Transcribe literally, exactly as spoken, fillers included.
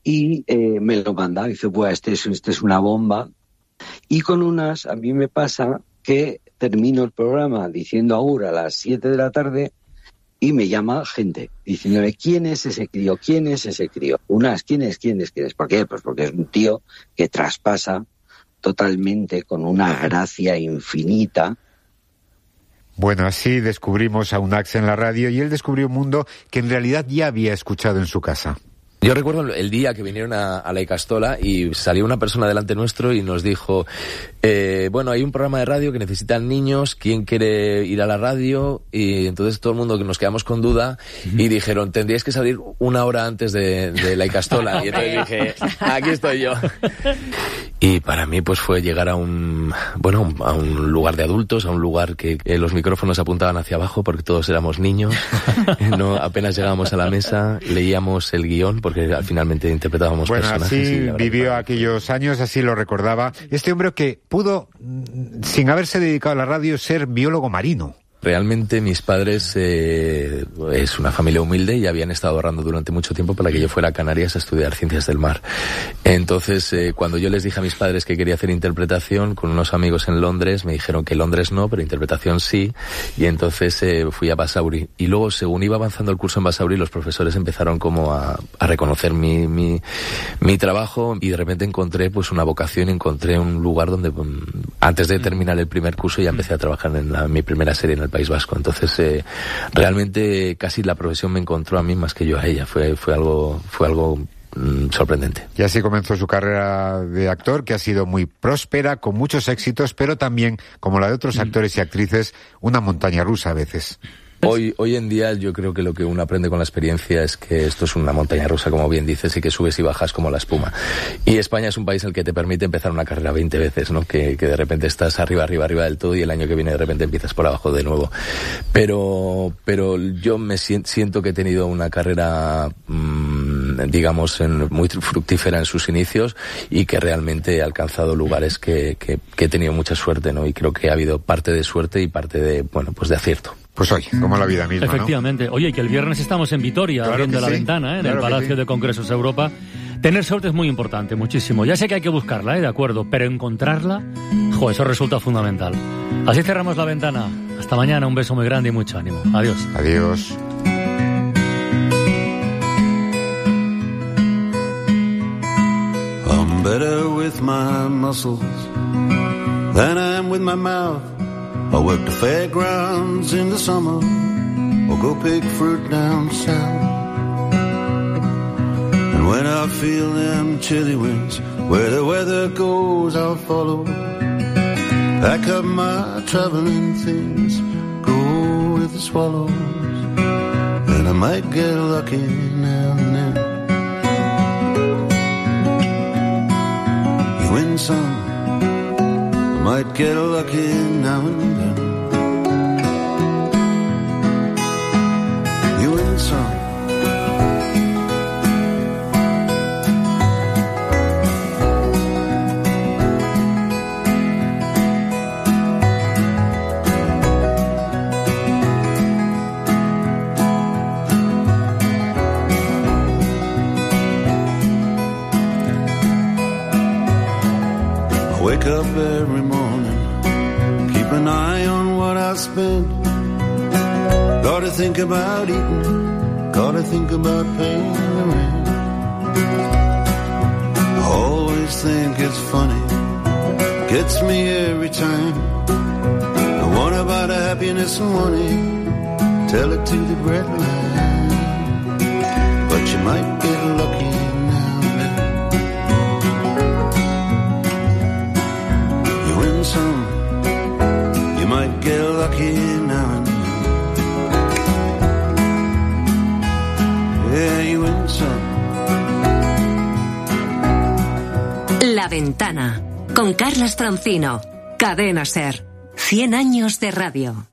y eh, me lo manda. Dice, pues este es, este es una bomba. Y con unas, a mí me pasa que termino el programa diciendo agur a las siete de la tarde y me llama gente diciéndome, ¿quién es ese crío? ¿Quién es ese crío? Unas, ¿quién es? ¿Quién es? ¿Quién es? ¿Por qué? Pues porque es un tío que traspasa totalmente con una gracia infinita. Bueno, así descubrimos a Unax en la radio y él descubrió un mundo que en realidad ya había escuchado en su casa. Yo recuerdo el día que vinieron a, a la Icastola y salió una persona delante nuestro y nos dijo, eh, bueno, hay un programa de radio que necesitan niños, ¿quién quiere ir a la radio? Y entonces todo el mundo que nos quedamos con duda y dijeron, tendríais que salir una hora antes de, de la Icastola. Y entonces dije, aquí estoy yo. Y para mí pues fue llegar a un, bueno, a un lugar de adultos, a un lugar que eh, los micrófonos apuntaban hacia abajo porque todos éramos niños. No, apenas llegábamos a la mesa, leíamos el guión porque finalmente interpretábamos bueno, personajes. Bueno, así vivió verdad, aquellos años, así lo recordaba. Este hombre que pudo, sin haberse dedicado a la radio, ser biólogo marino. Realmente mis padres eh, es una familia humilde y habían estado ahorrando durante mucho tiempo para que yo fuera a Canarias a estudiar ciencias del mar. Entonces, eh, cuando yo les dije a mis padres que quería hacer interpretación, con unos amigos en Londres, me dijeron que Londres no, pero interpretación sí, y entonces eh, fui a Basauri. Y luego, según iba avanzando el curso en Basauri, los profesores empezaron como a, a reconocer mi, mi, mi trabajo y de repente encontré pues una vocación, encontré un lugar donde, um, antes de terminar el primer curso, ya empecé a trabajar en la, mi primera serie en el País Vasco. Entonces eh, realmente casi la profesión me encontró a mí más que yo a ella. Fue fue algo fue algo mm, sorprendente. Y así comenzó su carrera de actor, que ha sido muy próspera, con muchos éxitos, pero también, como la de otros actores y actrices, una montaña rusa a veces. Hoy, hoy en día yo creo que lo que uno aprende con la experiencia es que esto es una montaña rusa, como bien dices, y que subes y bajas como la espuma. Y España es un país al que te permite empezar una carrera veinte veces, ¿no? Que, que de repente estás arriba, arriba, arriba del todo y el año que viene de repente empiezas por abajo de nuevo. Pero, pero yo me siento que he tenido una carrera, mmm, digamos, en, muy fructífera en sus inicios y que realmente he alcanzado lugares que, que, que he tenido mucha suerte, ¿no? Y creo que ha habido parte de suerte y parte de, bueno, pues de acierto. Pues hoy, como la vida misma, efectivamente, ¿no? Oye, que el viernes estamos en Vitoria, claro abriendo la sí. ventana, ¿eh? En claro el Palacio sí. de Congresos Europa. Tener suerte es muy importante, muchísimo. Ya sé que hay que buscarla, ¿eh? De acuerdo, pero encontrarla, jo, eso resulta fundamental. Así cerramos la ventana. Hasta mañana, un beso muy grande y mucho ánimo. Adiós. Adiós. I'm better with my muscles than I am with my mouth. I work the fairgrounds in the summer or go pick fruit down south. And when I feel them chilly winds, where the weather goes I'll follow. Pack up my traveling things, go with the swallows. And I might get lucky now and then. You win some, might get lucky now and then. You win some. I wake up every morning, keep an eye on what I spend. Gotta think about eating, gotta think about paying the rent. I always think it's funny, gets me every time. The one about happiness and money, tell it to the bread line. But you might get lucky now and then. You win some, you might get lucky now and then. Yeah, you win some. La Ventana, con Carlos Troncino. Cadena SER. cien años de radio.